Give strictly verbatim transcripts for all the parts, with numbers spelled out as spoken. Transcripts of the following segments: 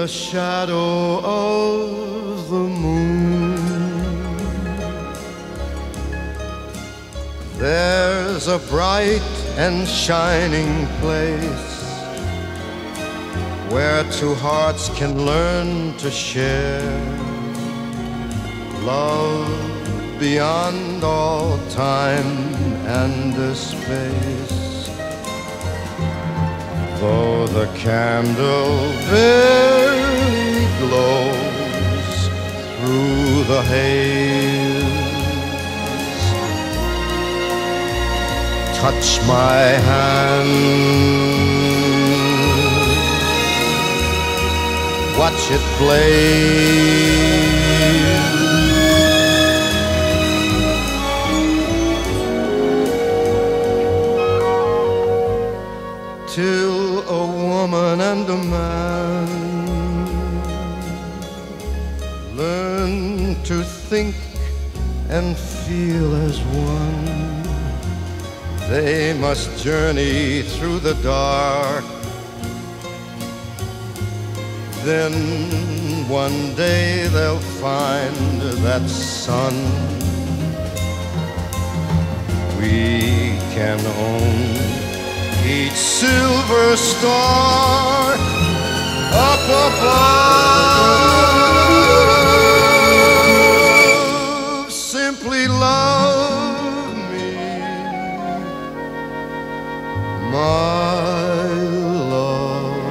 the shadow of the moon. There's a bright and shining place where two hearts can learn to share love beyond all time and space. Though the candle barely glows through the haze, touch my hand, watch it blaze, till a woman and a man learn to think and feel as one. They must journey through the dark. Then one day they'll find that sun. We can own each silver star up above. Simply love me, my love.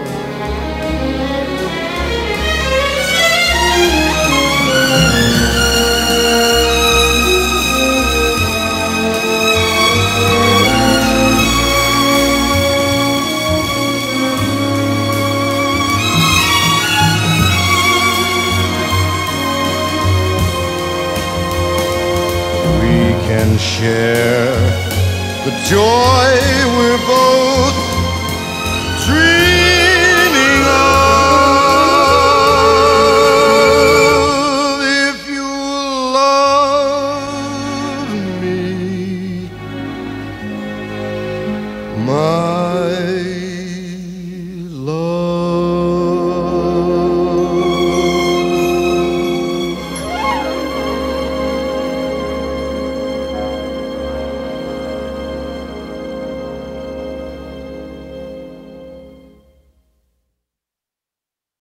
We can share the joy we're both dreaming